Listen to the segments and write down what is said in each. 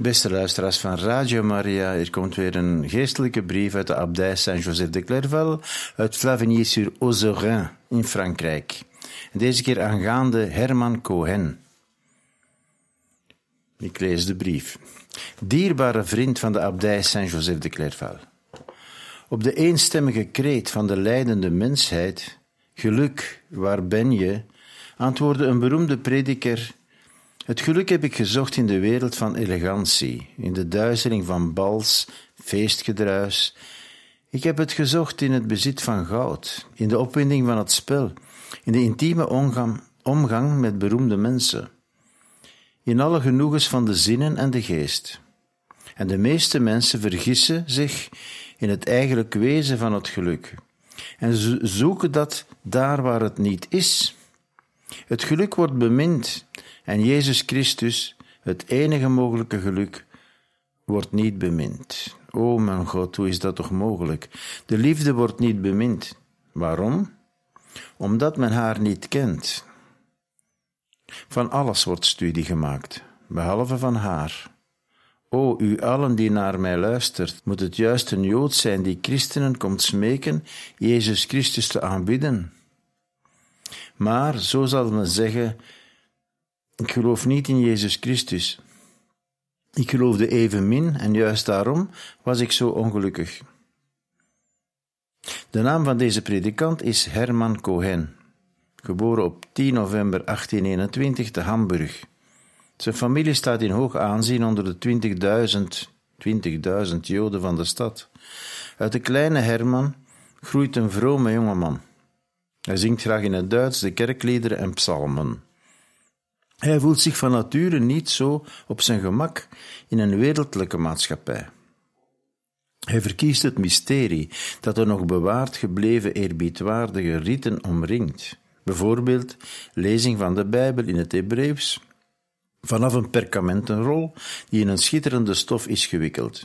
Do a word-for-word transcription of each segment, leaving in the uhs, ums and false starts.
Beste luisteraars van Radio Maria, hier komt weer een geestelijke brief uit de abdij Saint-Joseph de Clairval uit Flavigny-sur-Ozerain in Frankrijk. Deze keer aangaande Herman Cohen. Ik lees de brief. Dierbare vriend van de abdij Saint-Joseph de Clairval. Op de eenstemmige kreet van de lijdende mensheid, geluk, waar ben je, antwoordde een beroemde prediker: het geluk heb ik gezocht in de wereld van elegantie, in de duizeling van bals, feestgedruis. Ik heb het gezocht in het bezit van goud, in de opwinding van het spel, in de intieme omgang, omgang met beroemde mensen, in alle genoegens van de zinnen en de geest. En de meeste mensen vergissen zich in het eigenlijk wezen van het geluk en zoeken dat daar waar het niet is. Het geluk wordt bemind en Jezus Christus, het enige mogelijke geluk, wordt niet bemind. O mijn God, hoe is dat toch mogelijk? De liefde wordt niet bemind. Waarom? Omdat men haar niet kent. Van alles wordt studie gemaakt, behalve van haar. O, u allen die naar mij luistert, moet het juist een Jood zijn die christenen komt smeken Jezus Christus te aanbidden. Maar, zo zal men zeggen, ik geloof niet in Jezus Christus. Ik geloofde evenmin en juist daarom was ik zo ongelukkig. De naam van deze predikant is Herman Cohen, geboren op tien november achttien eenentwintig te Hamburg. Zijn familie staat in hoog aanzien onder de twintigduizend Joden van de stad. Uit de kleine Herman groeit een vrome jongeman. Hij zingt graag in het Duits de kerkliederen en psalmen. Hij voelt zich van nature niet zo op zijn gemak in een wereldlijke maatschappij. Hij verkiest het mysterie dat de nog bewaard gebleven eerbiedwaardige riten omringt. Bijvoorbeeld lezing van de Bijbel in het Hebreeuws, vanaf een perkamentenrol die in een schitterende stof is gewikkeld.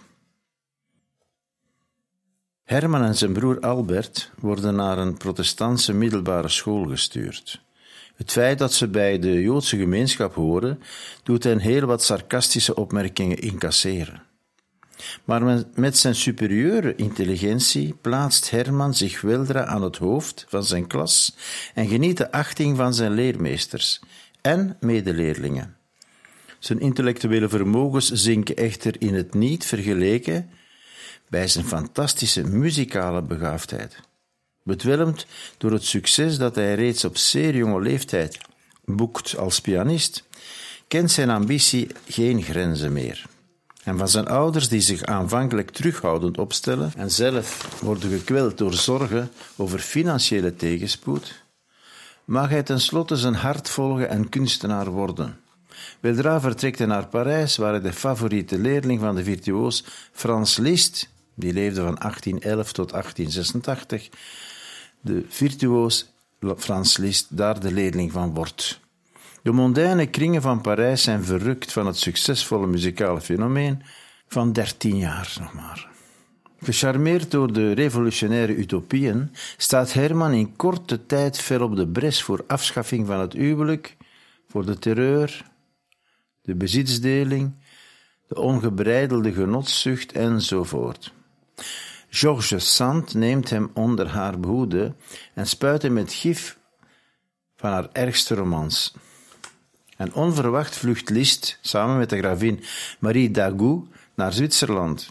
Herman en zijn broer Albert worden naar een protestantse middelbare school gestuurd. Het feit dat ze bij de Joodse gemeenschap horen, doet hen heel wat sarcastische opmerkingen incasseren. Maar met zijn superieure intelligentie plaatst Herman zich weldra aan het hoofd van zijn klas en geniet de achting van zijn leermeesters en medeleerlingen. Zijn intellectuele vermogens zinken echter in het niet vergeleken bij zijn fantastische muzikale begaafdheid. Bedwelmd door het succes dat hij reeds op zeer jonge leeftijd boekt als pianist, kent zijn ambitie geen grenzen meer. En van zijn ouders, die zich aanvankelijk terughoudend opstellen en zelf worden gekweld door zorgen over financiële tegenspoed, mag hij tenslotte zijn hart volgen en kunstenaar worden. Weldra vertrekt hij naar Parijs, waar hij de favoriete leerling van de virtuoos Franz Liszt, die leefde van achttien elf tot achttien zesentachtig, de virtuoos Franz Liszt daar de leerling van wordt. De mondaine kringen van Parijs zijn verrukt van het succesvolle muzikale fenomeen van dertien jaar nog maar. Gecharmeerd door de revolutionaire utopieën staat Herman in korte tijd fel op de bres voor afschaffing van het huwelijk, voor de terreur, de bezitsdeling, de ongebreidelde genotszucht enzovoort. Georges Sand neemt hem onder haar behoede en spuit hem met gif van haar ergste romans. En onverwacht vlucht Liszt samen met de gravin Marie Dagout naar Zwitserland.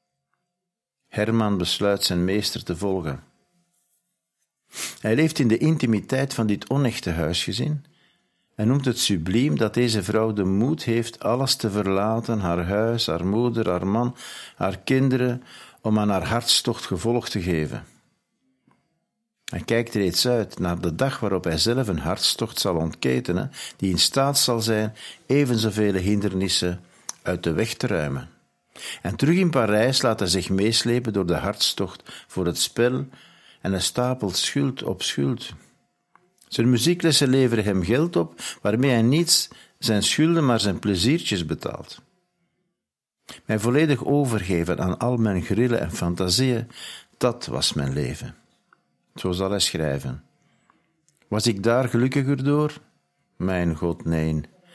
Herman besluit zijn meester te volgen. Hij leeft in de intimiteit van dit onechte huisgezin en noemt het subliem dat deze vrouw de moed heeft alles te verlaten, haar huis, haar moeder, haar man, haar kinderen, om aan haar hartstocht gevolg te geven. Hij kijkt reeds uit naar de dag waarop hij zelf een hartstocht zal ontketenen, die in staat zal zijn even zoveel hindernissen uit de weg te ruimen. En terug in Parijs laat hij zich meeslepen door de hartstocht voor het spel en hij stapelt schuld op schuld. Zijn muzieklessen leveren hem geld op, waarmee hij niet zijn schulden, maar zijn pleziertjes betaalt. Mij volledig overgeven aan al mijn grillen en fantasieën, dat was mijn leven. Zo zal hij schrijven. Was ik daar gelukkiger door? Mijn God, nee.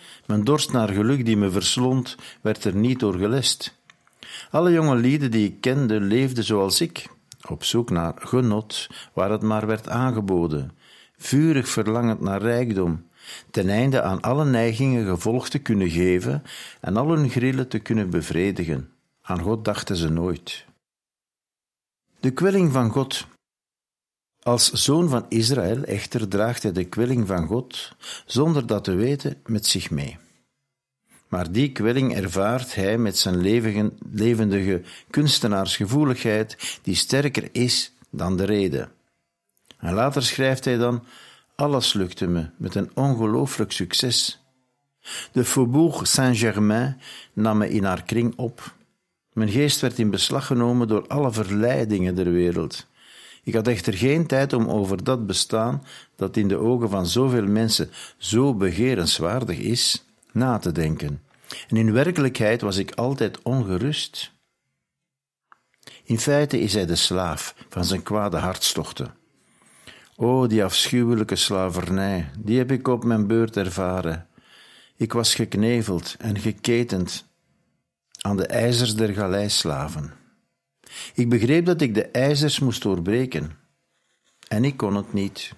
Mijn dorst naar geluk die me verslond, werd er niet door gelest. Alle jonge lieden die ik kende, leefden zoals ik, op zoek naar genot, waar het maar werd aangeboden, vurig verlangend naar rijkdom, ten einde aan alle neigingen gevolg te kunnen geven en al hun grillen te kunnen bevredigen. Aan God dachten ze nooit. De kwelling van God. Als zoon van Israël echter draagt hij de kwelling van God, zonder dat te weten, met zich mee. Maar die kwelling ervaart hij met zijn levendige kunstenaarsgevoeligheid, die sterker is dan de reden. En later schrijft hij dan: alles lukte me met een ongelooflijk succes. De Faubourg Saint-Germain nam me in haar kring op. Mijn geest werd in beslag genomen door alle verleidingen der wereld. Ik had echter geen tijd om over dat bestaan, dat in de ogen van zoveel mensen zo begerenswaardig is, na te denken. En in werkelijkheid was ik altijd ongerust. In feite is hij de slaaf van zijn kwade hartstochten. O, die afschuwelijke slavernij, die heb ik op mijn beurt ervaren. Ik was gekneveld en geketend aan de ijzers der galeislaven. Ik begreep dat ik de ijzers moest doorbreken, en ik kon het niet.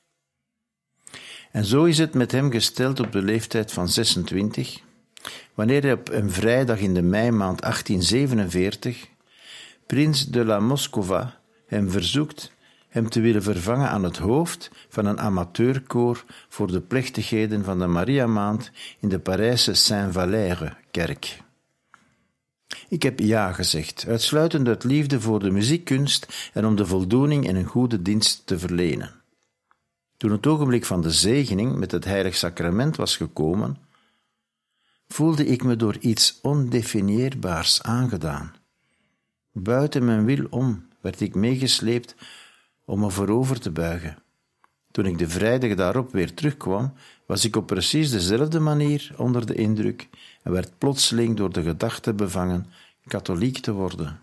En zo is het met hem gesteld op de leeftijd van zesentwintig, wanneer hij op een vrijdag in de meimaand achttien zevenenveertig prins de la Moscova hem verzoekt hem te willen vervangen aan het hoofd van een amateurkoor voor de plechtigheden van de Mariamaand in de Parijse Saint-Valère-kerk. Ik heb ja gezegd, uitsluitend uit liefde voor de muziekkunst en om de voldoening en een goede dienst te verlenen. Toen het ogenblik van de zegening met het heilig sacrament was gekomen, voelde ik me door iets ondefinieerbaars aangedaan. Buiten mijn wil om werd ik meegesleept om me voorover te buigen. Toen ik de vrijdag daarop weer terugkwam, was ik op precies dezelfde manier onder de indruk en werd plotseling door de gedachte bevangen katholiek te worden.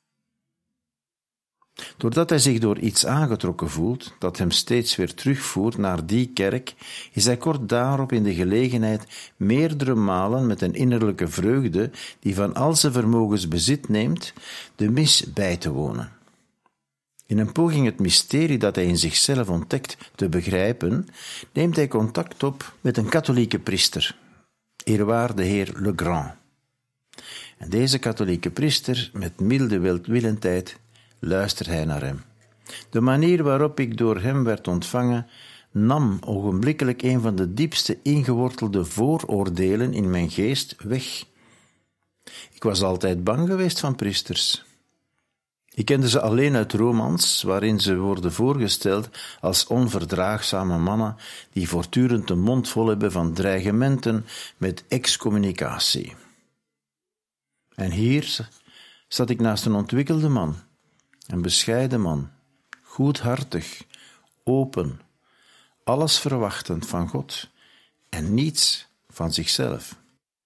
Doordat hij zich door iets aangetrokken voelt, dat hem steeds weer terugvoert naar die kerk, is hij kort daarop in de gelegenheid meerdere malen met een innerlijke vreugde, die van al zijn vermogens bezit neemt, de mis bij te wonen. In een poging het mysterie dat hij in zichzelf ontdekt te begrijpen, neemt hij contact op met een katholieke priester, eerwaarde heer Legrand. En deze katholieke priester, met milde welwillendheid, luistert hij naar hem. De manier waarop ik door hem werd ontvangen, nam ogenblikkelijk een van de diepste ingewortelde vooroordelen in mijn geest weg. Ik was altijd bang geweest van priesters. Ik kende ze alleen uit romans, waarin ze worden voorgesteld als onverdraagzame mannen die voortdurend de mond vol hebben van dreigementen met excommunicatie. En hier zat ik naast een ontwikkelde man, een bescheiden man, goedhartig, open, alles verwachtend van God en niets van zichzelf.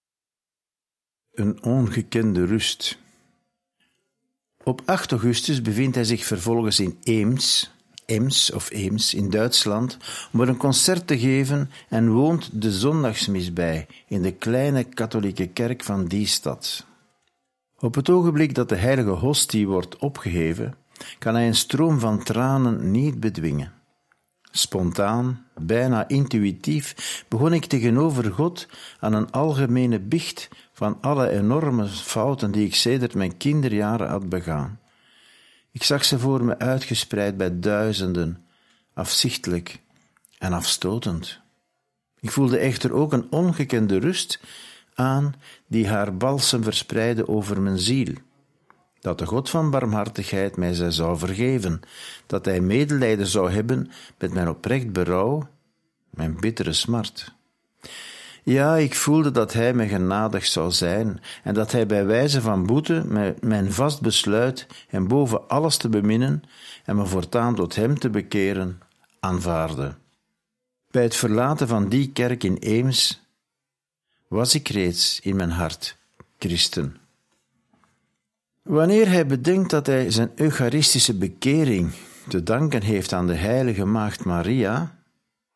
Een ongekende rust. Op acht augustus bevindt hij zich vervolgens in Eems, Ems of Eems in Duitsland, om er een concert te geven en woont de zondagsmis bij in de kleine katholieke kerk van die stad. Op het ogenblik dat de heilige hostie wordt opgeheven, kan hij een stroom van tranen niet bedwingen. Spontaan, bijna intuïtief, begon ik tegenover God aan een algemene biecht van alle enorme fouten die ik sedert mijn kinderjaren had begaan. Ik zag ze voor me uitgespreid bij duizenden, afzichtelijk en afstotend. Ik voelde echter ook een ongekende rust aan die haar balsem verspreidde over mijn ziel. Dat de God van barmhartigheid mij zij zou vergeven, dat hij medelijden zou hebben met mijn oprecht berouw, mijn bittere smart. Ja, ik voelde dat hij mij genadig zou zijn en dat hij bij wijze van boete mijn vast besluit hem boven alles te beminnen en me voortaan tot hem te bekeren aanvaarde. Bij het verlaten van die kerk in Eems was ik reeds in mijn hart christen. Wanneer hij bedenkt dat hij zijn eucharistische bekering te danken heeft aan de heilige maagd Maria,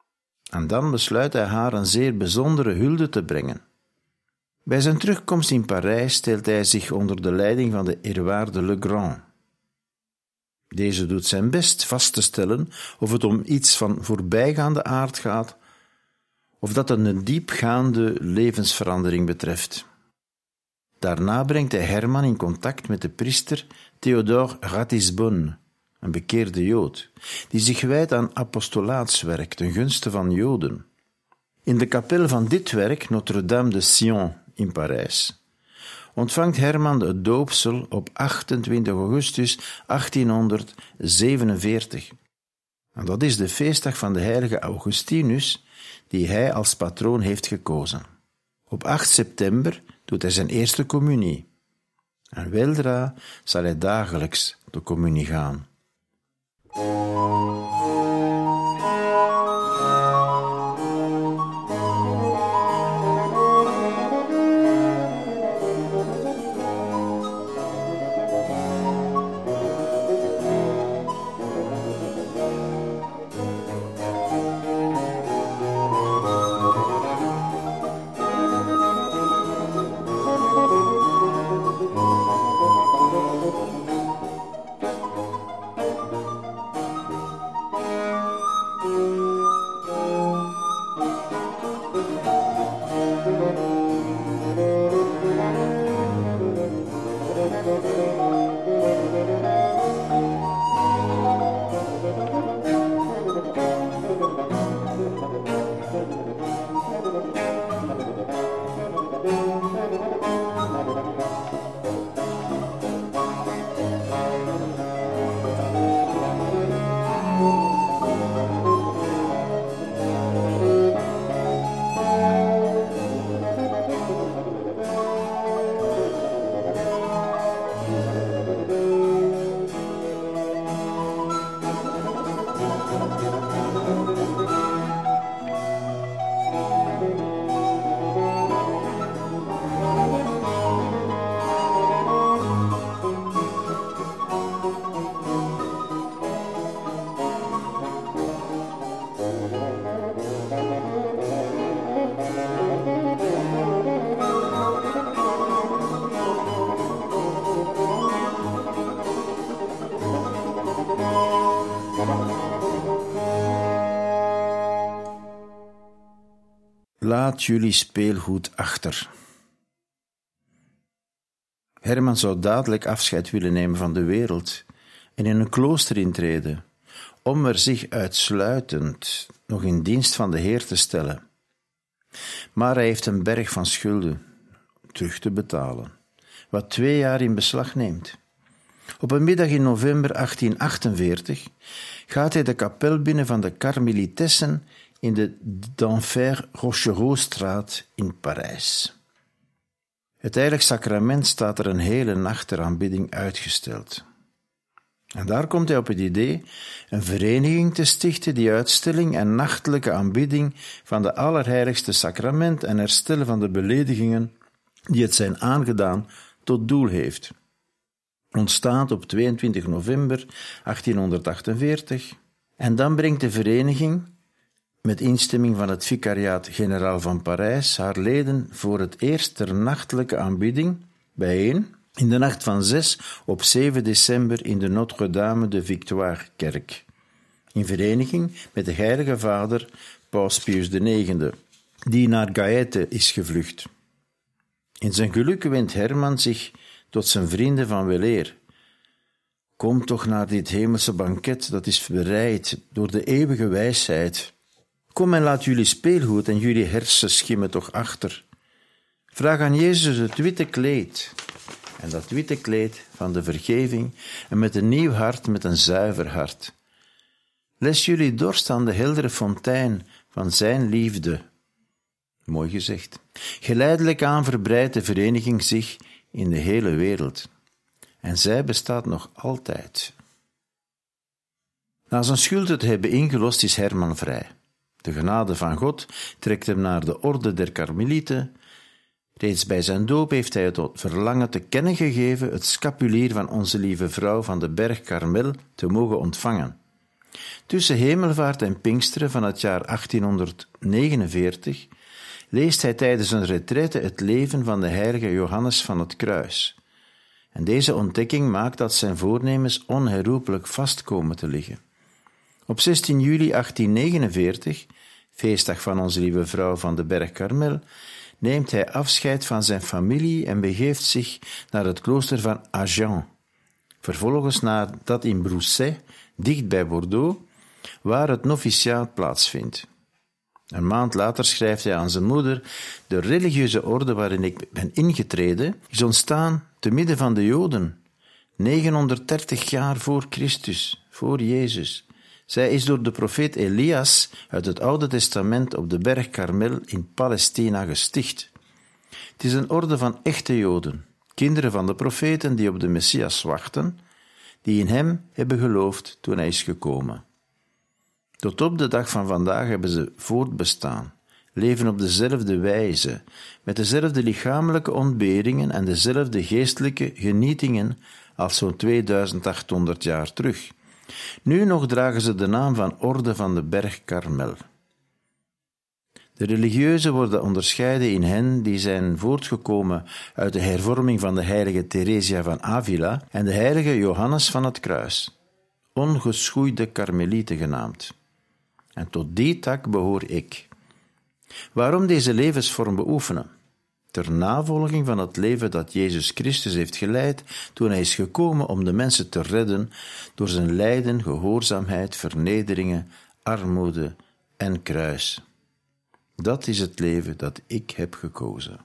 En dan besluit hij haar een zeer bijzondere hulde te brengen. Bij zijn terugkomst in Parijs stelt hij zich onder de leiding van de eerwaarde Legrand. Deze doet zijn best vast te stellen of het om iets van voorbijgaande aard gaat of dat het een diepgaande levensverandering betreft. Daarna brengt hij Herman in contact met de priester Théodore Ratisbonne, een bekeerde Jood, die zich wijdt aan apostolaatswerk ten gunste van Joden. In de kapel van dit werk, Notre-Dame de Sion in Parijs, ontvangt Herman het doopsel op achtentwintig augustus achttienhonderdzevenenveertig. En dat is de feestdag van de heilige Augustinus, die hij als patroon heeft gekozen. Op acht september doet hij zijn eerste communie. En weldra zal hij dagelijks de communie gaan. Laat jullie speelgoed achter. Herman zou dadelijk afscheid willen nemen van de wereld en in een klooster intreden, om er zich uitsluitend nog in dienst van de Heer te stellen. Maar hij heeft een berg van schulden terug te betalen, wat twee jaar in beslag neemt. Op een middag in november achttien achtenveertig gaat hij de kapel binnen van de Karmelitessen in de d'Enfer Rochereaustraat in Parijs. Het heilig sacrament staat er een hele nacht ter aanbidding uitgesteld. En daar komt hij op het idee een vereniging te stichten die uitstelling en nachtelijke aanbidding van de allerheiligste sacrament en herstellen van de beledigingen die het zijn aangedaan tot doel heeft. Ontstaat op tweeëntwintig november achttienhonderdachtenveertig en dan brengt de vereniging met instemming van het Vicariaat-Generaal van Parijs haar leden voor het eerst ter nachtelijke aanbidding bijeen in de nacht van zes op zeven december in de Notre-Dame de Victoire-kerk, in vereniging met de heilige vader Paus Pius de negende, die naar Gaëte is gevlucht. In zijn geluk wendt Herman zich tot zijn vrienden van weleer. Kom toch naar dit hemelse banket dat is bereid door de eeuwige wijsheid. Kom en laat jullie speelgoed en jullie hersenschimmen toch achter. Vraag aan Jezus het witte kleed, en dat witte kleed van de vergeving, en met een nieuw hart, met een zuiver hart. Les jullie dorst aan de heldere fontein van zijn liefde. Mooi gezegd. Geleidelijk aan verbreidt de vereniging zich in de hele wereld. En zij bestaat nog altijd. Na zijn schulden te hebben ingelost is Herman vrij. De genade van God trekt hem naar de orde der Karmelieten. Reeds bij zijn doop heeft hij het verlangen te kennen gegeven het scapulier van onze lieve vrouw van de berg Karmel te mogen ontvangen. Tussen Hemelvaart en Pinksteren van het jaar achttienhonderdnegenenveertig leest hij tijdens een retraite het leven van de heilige Johannes van het Kruis. En deze ontdekking maakt dat zijn voornemens onherroepelijk vast komen te liggen. Op zestien juli achttienhonderdnegenenveertig, feestdag van Onze Lieve Vrouw van de Berg Karmel, neemt hij afscheid van zijn familie en begeeft zich naar het klooster van Agen. Vervolgens naar dat in Brousset, dicht bij Bordeaux, waar het noviciaat plaatsvindt. Een maand later schrijft hij aan zijn moeder: de religieuze orde waarin ik ben ingetreden is ontstaan te midden van de Joden, negenhonderddertig jaar voor Christus, voor Jezus. Zij is door de profeet Elias uit het Oude Testament op de berg Karmel in Palestina gesticht. Het is een orde van echte Joden, kinderen van de profeten die op de Messias wachten, die in hem hebben geloofd toen hij is gekomen. Tot op de dag van vandaag hebben ze voortbestaan, leven op dezelfde wijze, met dezelfde lichamelijke ontberingen en dezelfde geestelijke genietingen als zo'n tweeduizend achthonderd jaar terug. Nu nog dragen ze de naam van Orde van de Berg Karmel. De religieuzen worden onderscheiden in hen die zijn voortgekomen uit de hervorming van de heilige Theresia van Avila en de heilige Johannes van het Kruis, ongeschoeide karmelieten genaamd. En tot die tak behoor ik. Waarom deze levensvorm beoefenen? Ter navolging van het leven dat Jezus Christus heeft geleid toen hij is gekomen om de mensen te redden door zijn lijden, gehoorzaamheid, vernederingen, armoede en kruis. Dat is het leven dat ik heb gekozen.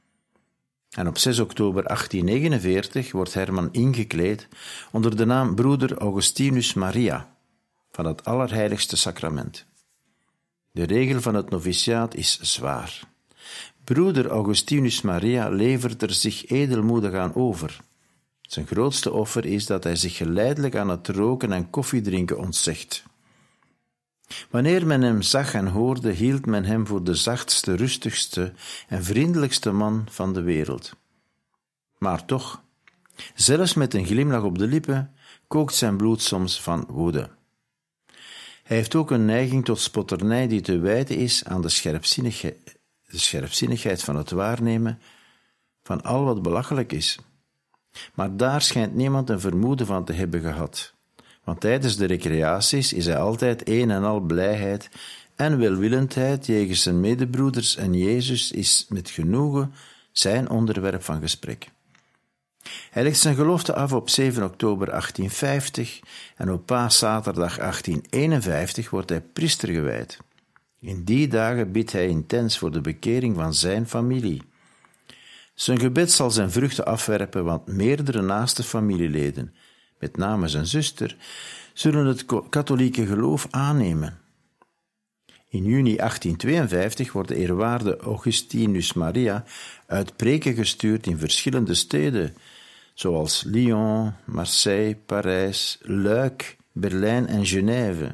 En op zes oktober achttienhonderdnegenenveertig wordt Herman ingekleed onder de naam broeder Augustinus Maria van het Allerheiligste Sacrament. De regel van het noviciaat is zwaar. Broeder Augustinus Maria levert er zich edelmoedig aan over. Zijn grootste offer is dat hij zich geleidelijk aan het roken en koffiedrinken ontzegt. Wanneer men hem zag en hoorde, hield men hem voor de zachtste, rustigste en vriendelijkste man van de wereld. Maar toch, zelfs met een glimlach op de lippen, kookt zijn bloed soms van woede. Hij heeft ook een neiging tot spotternij die te wijten is aan de scherpzinnigheid, de scherpzinnigheid van het waarnemen van al wat belachelijk is. Maar daar schijnt niemand een vermoeden van te hebben gehad, want tijdens de recreaties is hij altijd een en al blijheid en welwillendheid jegens zijn medebroeders en Jezus is met genoegen zijn onderwerp van gesprek. Hij legt zijn gelofte af op zeven oktober achttienhonderdvijftig en op Paaszaterdag achttienhonderdeenenvijftig wordt hij priester gewijd. In die dagen bidt hij intens voor de bekering van zijn familie. Zijn gebed zal zijn vruchten afwerpen, want meerdere naaste familieleden, met name zijn zuster, zullen het katholieke geloof aannemen. In juni achttienhonderdtweeënvijftig wordt de eerwaarde Augustinus Maria uit preken gestuurd in verschillende steden, zoals Lyon, Marseille, Parijs, Luik, Berlijn en Genève.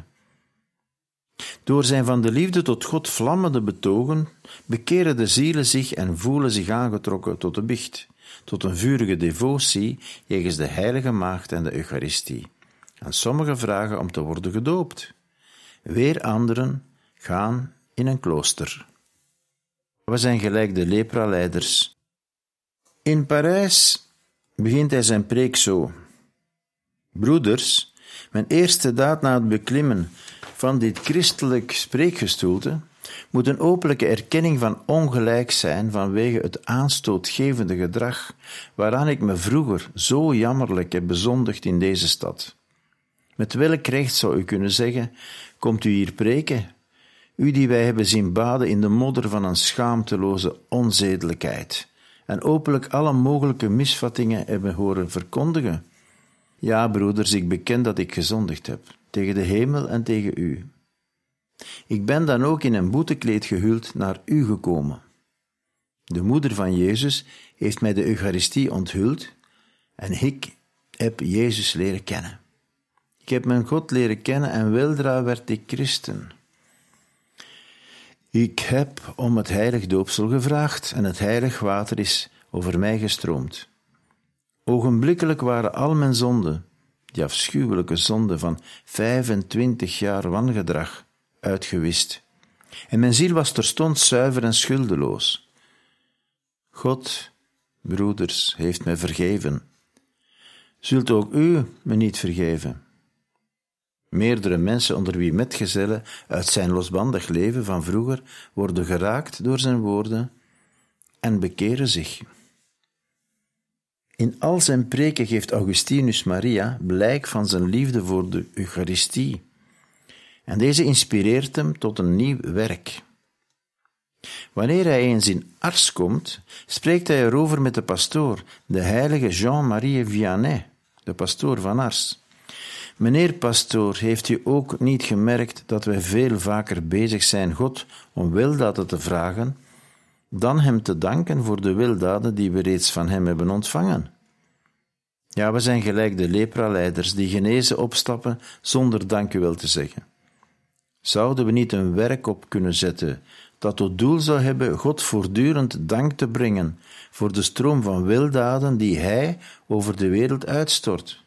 Door zijn van de liefde tot God vlammende betogen, bekeren de zielen zich en voelen zich aangetrokken tot de biecht, tot een vurige devotie jegens de heilige maagd en de Eucharistie. En sommigen vragen om te worden gedoopt. Weer anderen gaan in een klooster. We zijn gelijk de lepraleiders. In Parijs begint hij zijn preek zo. Broeders, mijn eerste daad na het beklimmen van dit christelijk spreekgestoelte moet een openlijke erkenning van ongelijk zijn vanwege het aanstootgevende gedrag waaraan ik me vroeger zo jammerlijk heb bezondigd in deze stad. Met welk recht zou u kunnen zeggen, komt u hier preken, u die wij hebben zien baden in de modder van een schaamteloze onzedelijkheid en openlijk alle mogelijke misvattingen hebben horen verkondigen? Ja, broeders, ik beken dat ik gezondigd heb, tegen de hemel en tegen u. Ik ben dan ook in een boetekleed gehuld naar u gekomen. De moeder van Jezus heeft mij de Eucharistie onthuld en ik heb Jezus leren kennen. Ik heb mijn God leren kennen en weldra werd ik christen. Ik heb om het heilig doopsel gevraagd en het heilig water is over mij gestroomd. Ogenblikkelijk waren al mijn zonden, die afschuwelijke zonde van vijfentwintig jaar wangedrag, uitgewist. En mijn ziel was terstond zuiver en schuldeloos. God, broeders, heeft mij vergeven. Zult ook u me niet vergeven? Meerdere mensen onder wie metgezellen uit zijn losbandig leven van vroeger worden geraakt door zijn woorden en bekeren zich. In al zijn preken geeft Augustinus Maria blijk van zijn liefde voor de Eucharistie. En deze inspireert hem tot een nieuw werk. Wanneer hij eens in Ars komt, spreekt hij erover met de pastoor, de heilige Jean-Marie Vianney, de pastoor van Ars. Meneer pastoor, heeft u ook niet gemerkt dat wij veel vaker bezig zijn God om weldaden te vragen, dan hem te danken voor de weldaden die we reeds van hem hebben ontvangen? Ja, we zijn gelijk de lepraleiders die genezen opstappen zonder dank u wel te zeggen. Zouden we niet een werk op kunnen zetten dat tot doel zou hebben God voortdurend dank te brengen voor de stroom van weldaden die Hij over de wereld uitstort?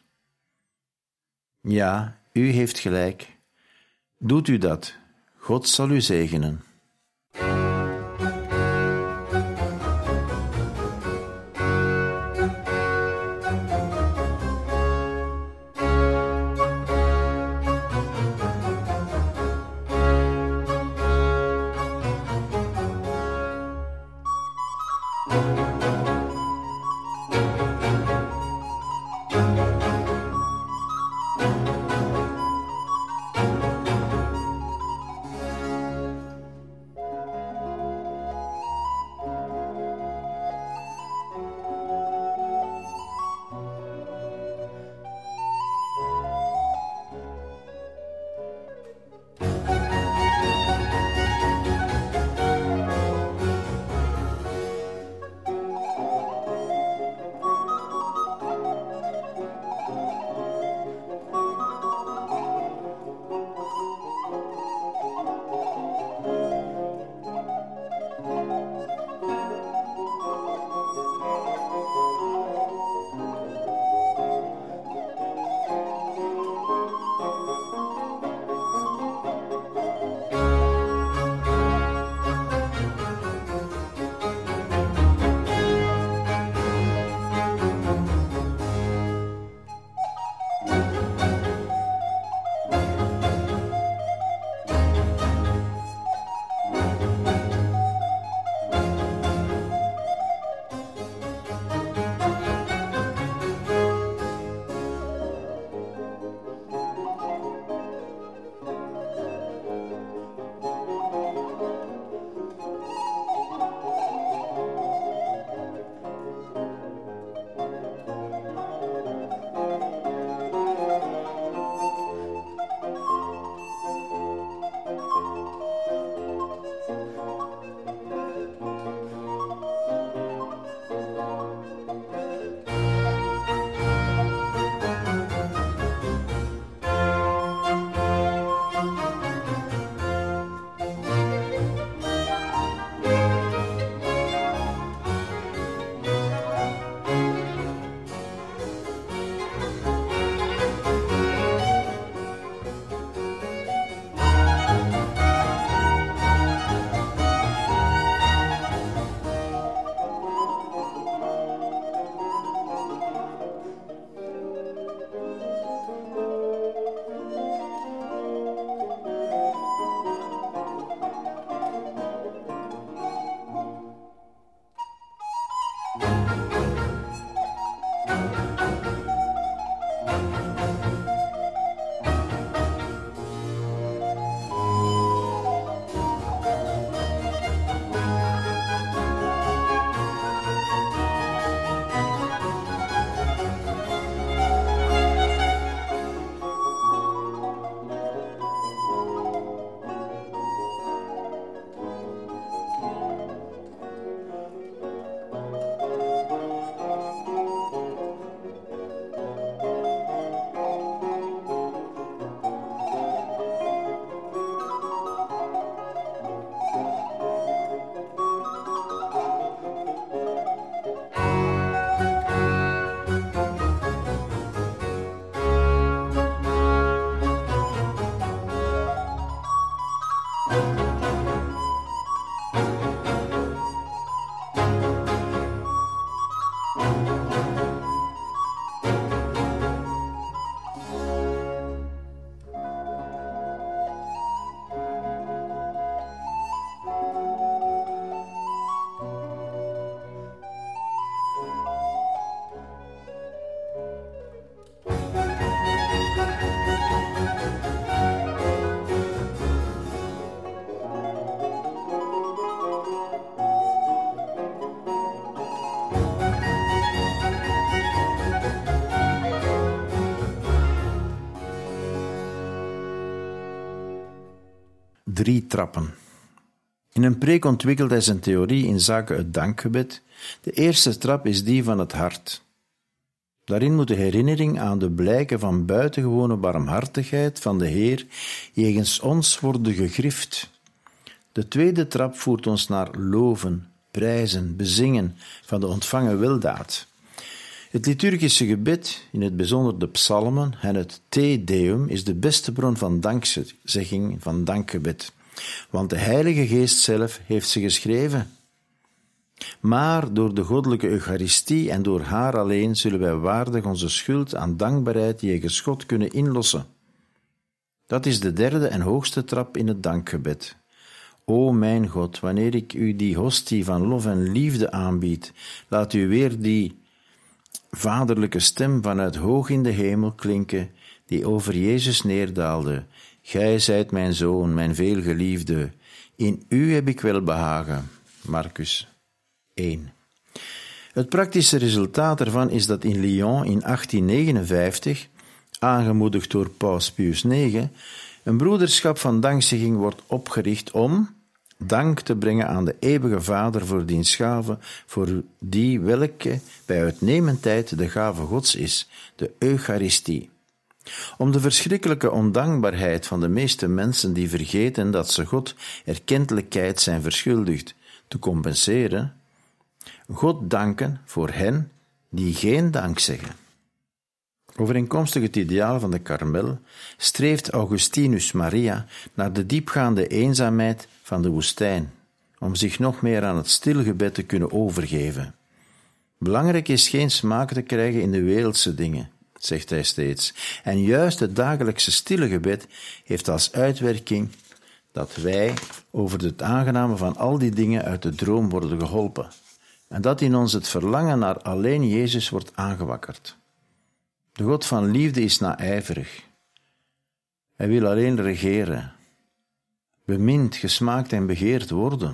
Ja, u heeft gelijk. Doet u dat. God zal u zegenen. Drie trappen. In een preek ontwikkelt hij zijn theorie in zaken het dankgebed. De eerste trap is die van het hart. Daarin moet de herinnering aan de blijken van buitengewone barmhartigheid van de Heer jegens ons worden gegrift. De tweede trap voert ons naar loven, prijzen, bezingen van de ontvangen weldaad. Het liturgische gebed, in het bijzonder de psalmen en het Te Deum, is de beste bron van dankzegging, van dankgebed. Want de Heilige Geest zelf heeft ze geschreven. Maar door de goddelijke Eucharistie en door haar alleen zullen wij waardig onze schuld aan dankbaarheid jegens God kunnen inlossen. Dat is de derde en hoogste trap in het dankgebed. O mijn God, wanneer ik u die hostie van lof en liefde aanbied, laat u weer die vaderlijke stem vanuit hoog in de hemel klinken, die over Jezus neerdaalde. Gij zijt mijn zoon, mijn veelgeliefde. In u heb ik welbehagen. Marcus één. Het praktische resultaat ervan is dat in Lyon in achttien negenenvijftig, aangemoedigd door Paus Pius negen, een broederschap van dankzegging wordt opgericht om dank te brengen aan de eeuwige Vader voor diens gave, voor die welke bij uitnemendheid de gave Gods is, de Eucharistie. Om de verschrikkelijke ondankbaarheid van de meeste mensen die vergeten dat ze God erkentelijkheid zijn verschuldigd, te compenseren, God danken voor hen die geen dank zeggen. Overeenkomstig het ideaal van de Karmel streeft Augustinus Maria naar de diepgaande eenzaamheid van de woestijn, om zich nog meer aan het stilgebed te kunnen overgeven. Belangrijk is geen smaak te krijgen in de wereldse dingen, zegt hij steeds, en juist het dagelijkse stille gebed heeft als uitwerking dat wij over het aangename van al die dingen uit de droom worden geholpen, en dat in ons het verlangen naar alleen Jezus wordt aangewakkerd. De God van liefde is naijverig. Hij wil alleen regeren. Bemind, gesmaakt en begeerd worden.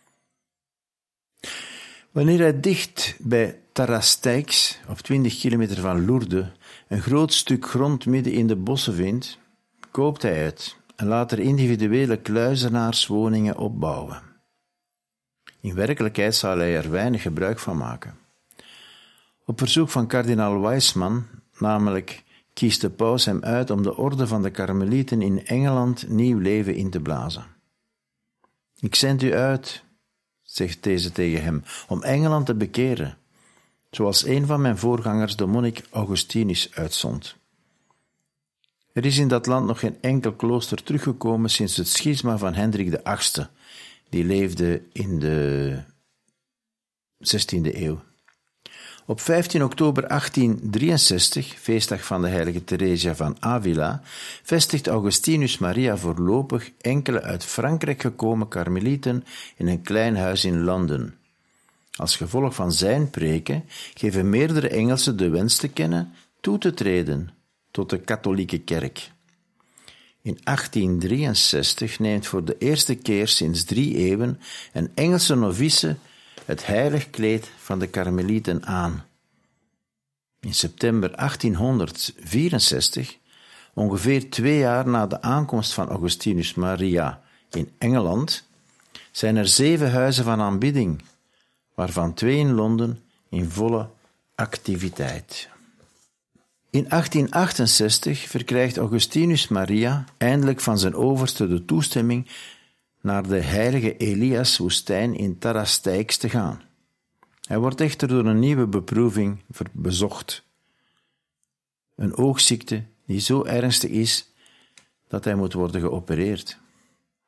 Wanneer hij dicht bij Tarasteix, op twintig kilometer van Lourdes, een groot stuk grond midden in de bossen vindt, koopt hij het en laat er individuele kluizenaarswoningen opbouwen. In werkelijkheid zal hij er weinig gebruik van maken. Op verzoek van kardinaal Weisman, namelijk, kiest de paus hem uit om de orde van de Karmelieten in Engeland nieuw leven in te blazen. Ik zend u uit, zegt deze tegen hem, om Engeland te bekeren, zoals een van mijn voorgangers de monnik Augustinus uitzond. Er is in dat land nog geen enkel klooster teruggekomen sinds het schisma van Hendrik de Achtste, die leefde in de zestiende eeuw. Op vijftien oktober achttien drieënzestig, feestdag van de heilige Theresia van Avila, vestigt Augustinus Maria voorlopig enkele uit Frankrijk gekomen karmelieten in een klein huis in Londen. Als gevolg van zijn preken geven meerdere Engelsen de wens te kennen toe te treden tot de katholieke kerk. In achttien drieënzestig neemt voor de eerste keer sinds drie eeuwen een Engelse novice het heilig kleed van de karmelieten aan. In september achttienhonderdvierenzestig, ongeveer twee jaar na de aankomst van Augustinus Maria in Engeland, zijn er zeven huizen van aanbidding, waarvan twee in Londen in volle activiteit. In achttien achtenzestig verkrijgt Augustinus Maria eindelijk van zijn overste de toestemming naar de heilige Elias-woestijn in Tarasteix te gaan. Hij wordt echter door een nieuwe beproeving bezocht. Een oogziekte die zo ernstig is dat hij moet worden geopereerd.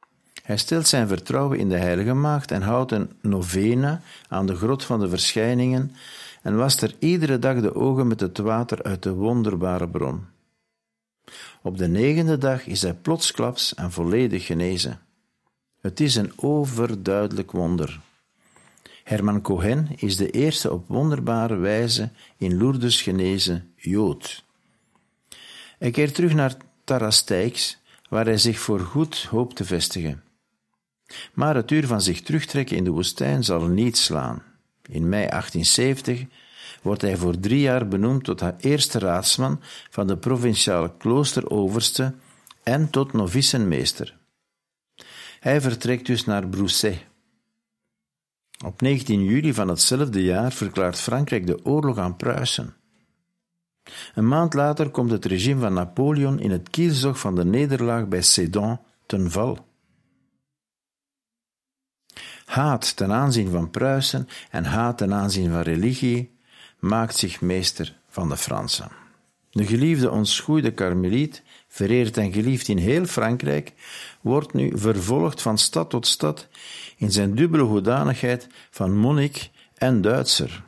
Hij stelt zijn vertrouwen in de Heilige Maagd en houdt een novena aan de grot van de verschijningen en wast er iedere dag de ogen met het water uit de wonderbare bron. Op de negende dag is hij plotsklaps en volledig genezen. Het is een overduidelijk wonder. Herman Cohen is de eerste op wonderbare wijze in Lourdes genezen Jood. Hij keert terug naar Tarastijks, waar hij zich voorgoed hoopt te vestigen. Maar het uur van zich terugtrekken in de woestijn zal niet slaan. In mei achttienzeventig wordt hij voor drie jaar benoemd tot haar eerste raadsman van de provinciale kloosteroverste en tot novicenmeester. Hij vertrekt dus naar Brousset. Op negentien juli van hetzelfde jaar verklaart Frankrijk de oorlog aan Pruisen. Een maand later komt het regime van Napoleon in het kielzog van de nederlaag bij Sedan ten val. Haat ten aanzien van Pruisen en haat ten aanzien van religie maakt zich meester van de Fransen. De geliefde ontschoeide karmeliet, vereerd en geliefd in heel Frankrijk, wordt nu vervolgd van stad tot stad in zijn dubbele hoedanigheid van monnik en Duitser.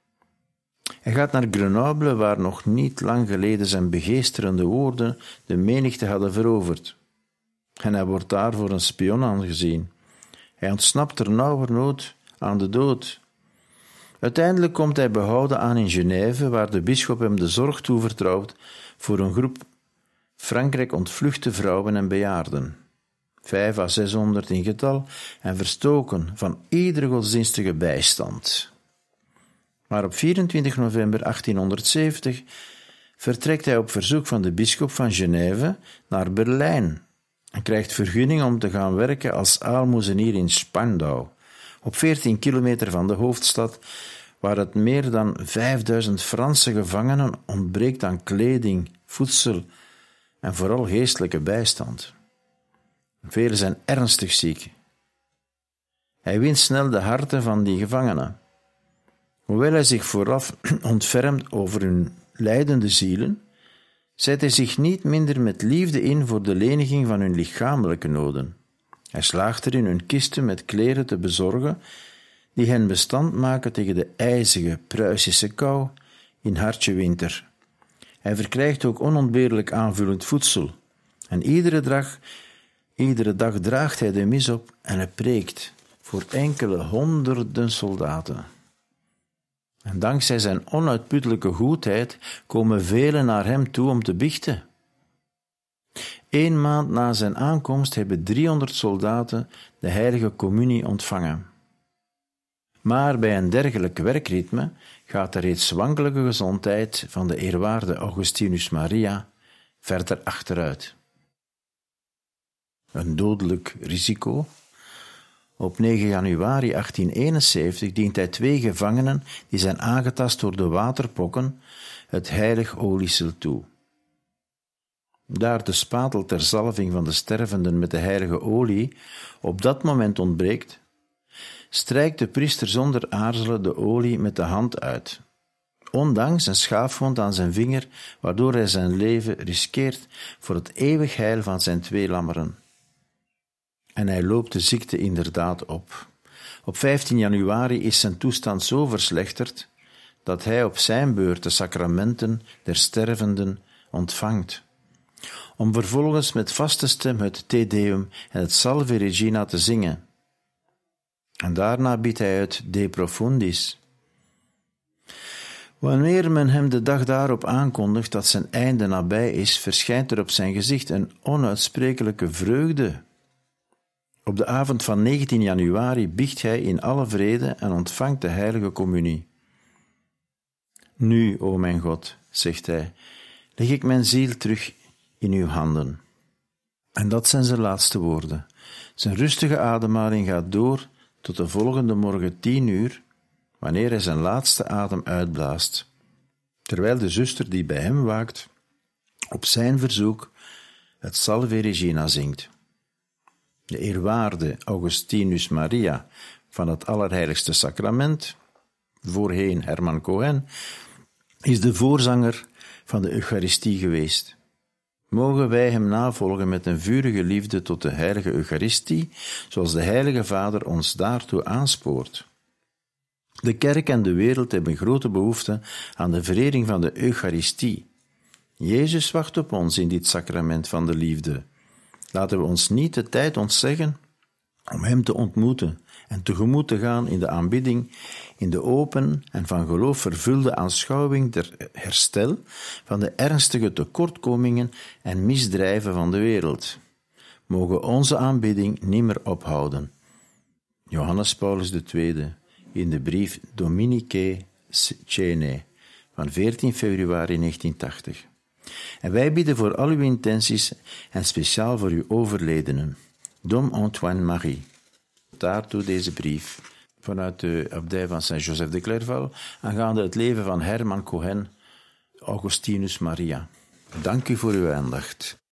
Hij gaat naar Grenoble, waar nog niet lang geleden zijn begeesterende woorden de menigte hadden veroverd. En hij wordt daar voor een spion aangezien. Hij ontsnapt ternauwernood aan de dood. Uiteindelijk komt hij behouden aan in Genève, waar de bisschop hem de zorg toevertrouwt voor een groep Frankrijk ontvluchte vrouwen en bejaarden. Vijf à zeshonderd in getal en verstoken van iedere godsdienstige bijstand. Maar op vierentwintig november achttienhonderdzeventig vertrekt hij op verzoek van de bisschop van Genève naar Berlijn en krijgt vergunning om te gaan werken als aalmoezenier in Spandau, op veertien kilometer van de hoofdstad, waar het meer dan vijfduizend Franse gevangenen ontbreekt aan kleding, voedsel en vooral geestelijke bijstand. Velen zijn ernstig ziek. Hij wint snel de harten van die gevangenen. Hoewel hij zich vooraf ontfermt over hun lijdende zielen, zet hij zich niet minder met liefde in voor de leniging van hun lichamelijke noden. Hij slaagt erin hun kisten met kleren te bezorgen die hen bestand maken tegen de ijzige Pruisische kou in hartje winter. Hij verkrijgt ook onontbeerlijk aanvullend voedsel. En iedere dag, iedere dag draagt hij de mis op en hij preekt voor enkele honderden soldaten. En dankzij zijn onuitputtelijke goedheid komen velen naar hem toe om te biechten. Eén maand na zijn aankomst hebben driehonderd soldaten de heilige communie ontvangen. Maar bij een dergelijk werkritme gaat de reeds wankelijke gezondheid van de eerwaarde Augustinus Maria verder achteruit. Een dodelijk risico. Op negen januari achttieneenenzeventig dient hij twee gevangenen die zijn aangetast door de waterpokken het heilig oliesel toe. Daar de spatel ter zalving van de stervenden met de heilige olie op dat moment ontbreekt, strijkt de priester zonder aarzelen de olie met de hand uit, ondanks een schaafwond aan zijn vinger, waardoor hij zijn leven riskeert voor het eeuwig heil van zijn twee lammeren. En hij loopt de ziekte inderdaad op. Op vijftien januari is zijn toestand zo verslechterd dat hij op zijn beurt de sacramenten der stervenden ontvangt, om vervolgens met vaste stem het Te Deum en het Salve Regina te zingen. En daarna biedt hij uit De Profundis. Wanneer men hem de dag daarop aankondigt dat zijn einde nabij is, verschijnt er op zijn gezicht een onuitsprekelijke vreugde. Op de avond van negentien januari biecht hij in alle vrede en ontvangt de heilige communie. Nu, o mijn God, zegt hij, leg ik mijn ziel terug in uw handen. En dat zijn zijn laatste woorden. Zijn rustige ademhaling gaat door tot de volgende morgen tien uur, wanneer hij zijn laatste adem uitblaast, terwijl de zuster die bij hem waakt, op zijn verzoek het Salve Regina zingt. De eerwaarde Augustinus Maria van het Allerheiligste Sacrament, voorheen Herman Cohen, is de voorzanger van de Eucharistie geweest. Mogen wij hem navolgen met een vurige liefde tot de heilige Eucharistie, zoals de Heilige Vader ons daartoe aanspoort. De kerk en de wereld hebben grote behoefte aan de verering van de Eucharistie. Jezus wacht op ons in dit sacrament van de liefde. Laten we ons niet de tijd ontzeggen om hem te ontmoeten en tegemoet te gaan in de aanbidding, in de open en van geloof vervulde aanschouwing der herstel van de ernstige tekortkomingen en misdrijven van de wereld. Mogen onze aanbidding nimmer ophouden. Johannes Paulus de Tweede in de brief Dominicae Cene van veertien februari negentienhonderdtachtig. En wij bidden voor al uw intenties en speciaal voor uw overledenen. Dom Antoine Marie. Daartoe deze brief vanuit de abdij van Saint-Joseph de Clairval aangaande het leven van Herman Cohen, Augustinus Maria. Dank u voor uw aandacht.